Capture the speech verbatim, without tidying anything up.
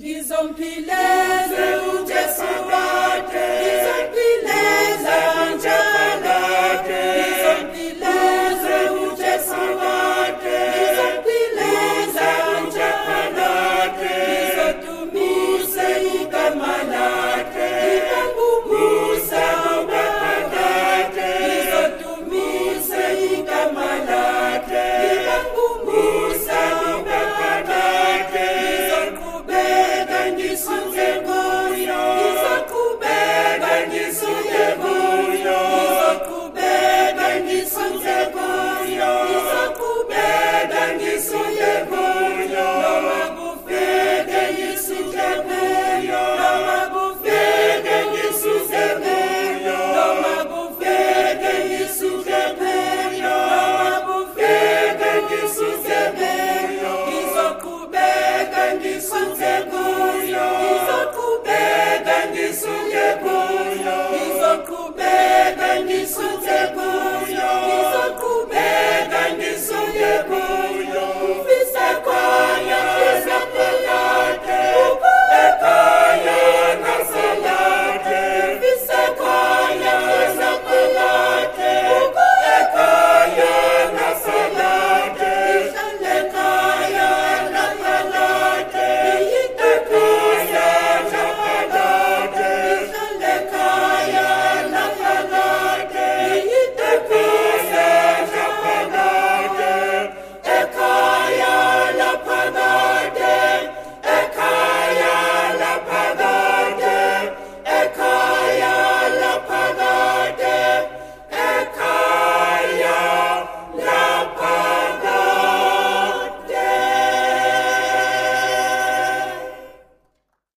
Ngizompileza uJesu wakhe, ngizompileza njalo, ngizompileza uJesu wakhe, ngizompileza njalo, ngizodumise igama lakhe, ngibambumuse ubaba lakhe, ngizodumise igama lakhe, ngibambumuse ubaba lakhe, ngizoqhubeka ngisunze